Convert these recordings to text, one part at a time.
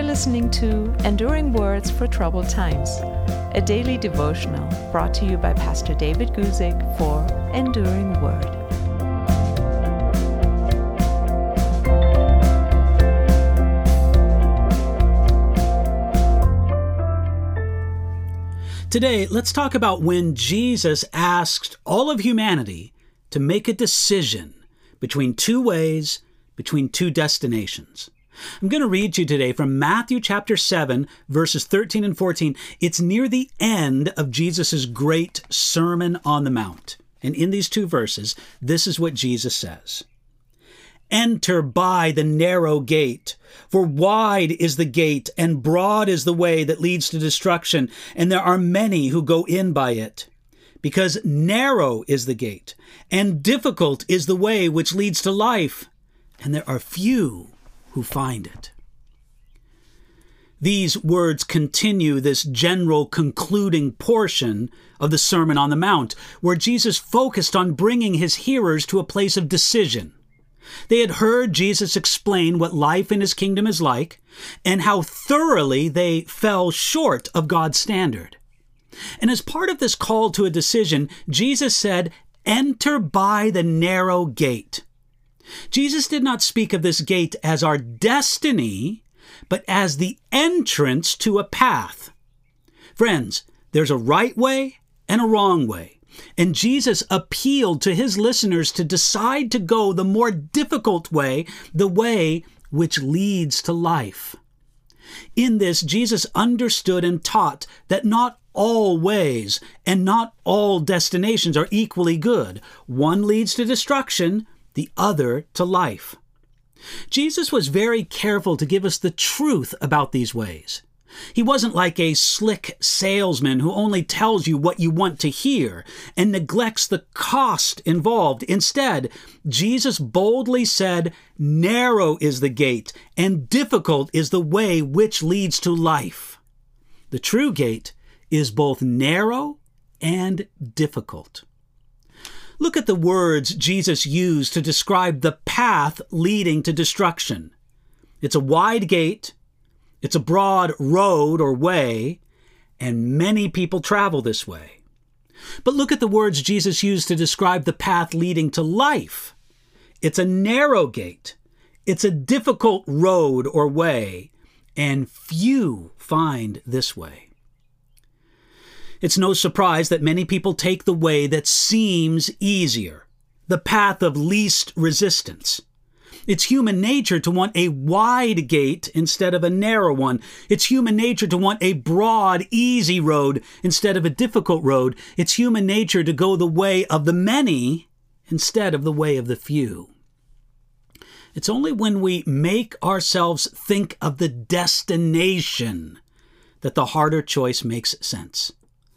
listening to Enduring Words for Troubled Times, a daily devotional brought to you by Pastor David Guzik for Enduring Word. Today, let's talk about when Jesus asked all of humanity to make a decision between two ways, between two destinations. I'm going to read to you today from Matthew chapter 7, verses 13 and 14. It's near the end of Jesus' great Sermon on the Mount. And in these two verses, this is what Jesus says. Enter by the narrow gate, for wide is the gate and broad is the way that leads to destruction, and there are many who go in by it. Because narrow is the gate, and difficult is the way which leads to life, and there are few who find it. These words continue this general concluding portion of the Sermon on the Mount, where Jesus focused on bringing his hearers to a place of decision. They had heard Jesus explain what life in his kingdom is like and how thoroughly they fell short of God's standard. And as part of this call to a decision, Jesus said, "Enter by the narrow gate." Jesus did not speak of this gate as our destiny, but as the entrance to a path. Friends, there's a right way and a wrong way. And Jesus appealed to his listeners to decide to go the more difficult way, the way which leads to life. In this, Jesus understood and taught that not all ways and not all destinations are equally good. One leads to destruction, the other to life. Jesus was very careful to give us the truth about these ways. He wasn't like a slick salesman who only tells you what you want to hear and neglects the cost involved. Instead, Jesus boldly said, "Narrow is the gate and difficult is the way which leads to life." The true gate is both narrow and difficult. Look at the words Jesus used to describe the path leading to destruction. It's a wide gate. It's a broad road or way, and many people travel this way. But look at the words Jesus used to describe the path leading to life. It's a narrow gate. It's a difficult road or way, and few find this way. It's no surprise that many people take the way that seems easier, the path of least resistance. It's human nature to want a wide gate instead of a narrow one. It's human nature to want a broad, easy road instead of a difficult road. It's human nature to go the way of the many instead of the way of the few. It's only when we make ourselves think of the destination that the harder choice makes sense.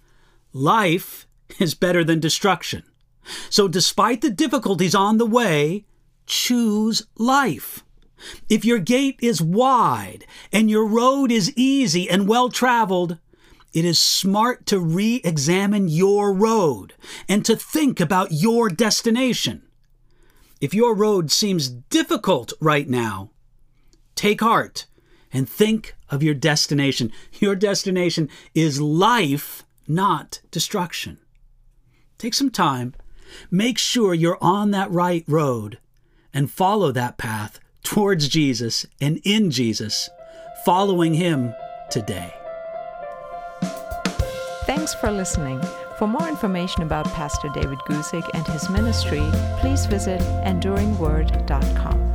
Life is better than destruction. So despite the difficulties on the way, choose life. If your gate is wide and your road is easy and well-traveled, it is smart to re-examine your road and to think about your destination. If your road seems difficult right now, take heart and think of your destination. Your destination is life, not destruction. Take some time. Make sure you're on that right road and follow that path towards Jesus and in Jesus, following him today. Thanks for listening. For more information about Pastor David Guzik and his ministry, please visit enduringword.com.